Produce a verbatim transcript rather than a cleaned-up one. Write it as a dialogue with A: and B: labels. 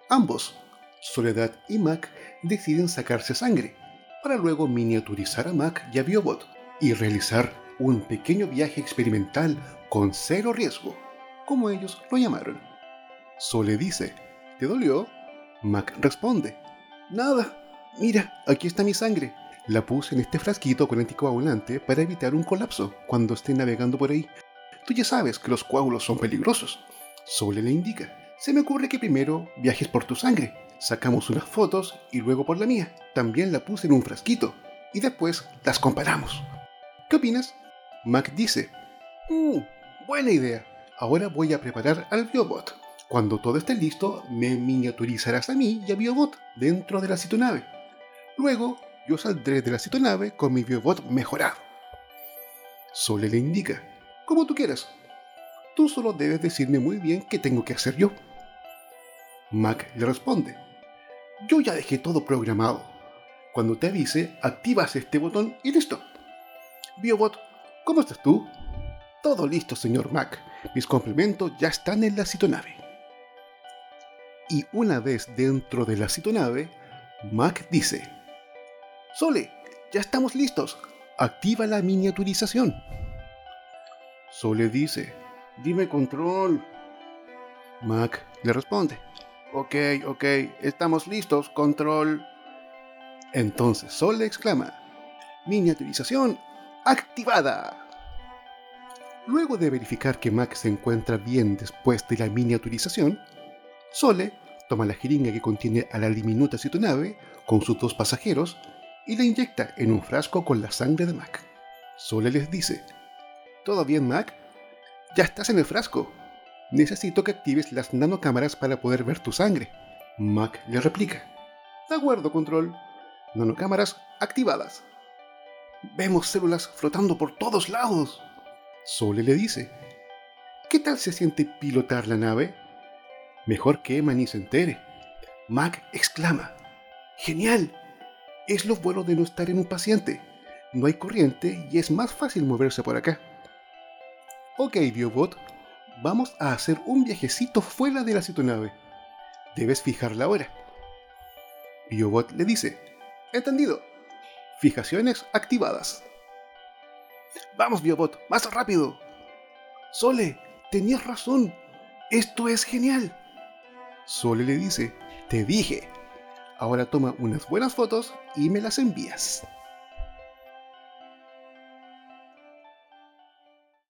A: Ambos, Soledad y Mac, deciden sacarse sangre, para luego miniaturizar a Mac y a Biobot, y realizar un pequeño viaje experimental con cero riesgo, como ellos lo llamaron. Sole dice, ¿te dolió? Mac responde, nada, mira, aquí está mi sangre. La puse en este frasquito con anticoagulante para evitar un colapso cuando esté navegando por ahí. Tú ya sabes que los coágulos son peligrosos. Sole le indica, se me ocurre que primero viajes por tu sangre. Sacamos unas fotos y luego por la mía. También la puse en un frasquito. Y después las comparamos. ¿Qué opinas? Mac dice, mmm, buena idea. Ahora voy a preparar al Biobot. Cuando todo esté listo, me miniaturizarás a mí y a Biobot dentro de la citonave. Luego, yo saldré de la citonave con mi Biobot mejorado. Sole le indica, como tú quieras. Tú solo debes decirme muy bien qué tengo que hacer yo. Mac le responde, yo ya dejé todo programado. Cuando te avise, activas este botón y listo. Biobot, ¿cómo estás tú? Todo listo, señor Mac. Mis complementos ya están en la citonave. Y una vez dentro de la citonave, Mac dice, Sole, ya estamos listos. Activa la miniaturización. Sole dice, dime control. Mac le responde, ok, ok, estamos listos, control. Entonces Sole exclama, miniaturización activada. Luego de verificar que Mac se encuentra bien después de la miniaturización, Sole toma la jeringa que contiene a la diminuta citonave con sus dos pasajeros y la inyecta en un frasco con la sangre de Mac. Sole les dice, ¿todo bien, Mac? Ya estás en el frasco. Necesito que actives las nanocámaras para poder ver tu sangre. Mac le replica, de acuerdo, control. Nanocámaras activadas. Vemos células flotando por todos lados. Sole le dice, ¿qué tal se siente pilotar la nave? Mejor que Emma ni se entere. Mac exclama, ¡genial! Es lo bueno de no estar en un paciente. No hay corriente y es más fácil moverse por acá. Ok, Biobot, vamos a hacer un viajecito fuera de la citonave. Debes fijar la hora. Biobot le dice, entendido. Fijaciones activadas. Vamos, Biobot, más rápido. Sole, tenías razón. Esto es genial. Sole le dice, te dije. Ahora toma unas buenas fotos y me las envías.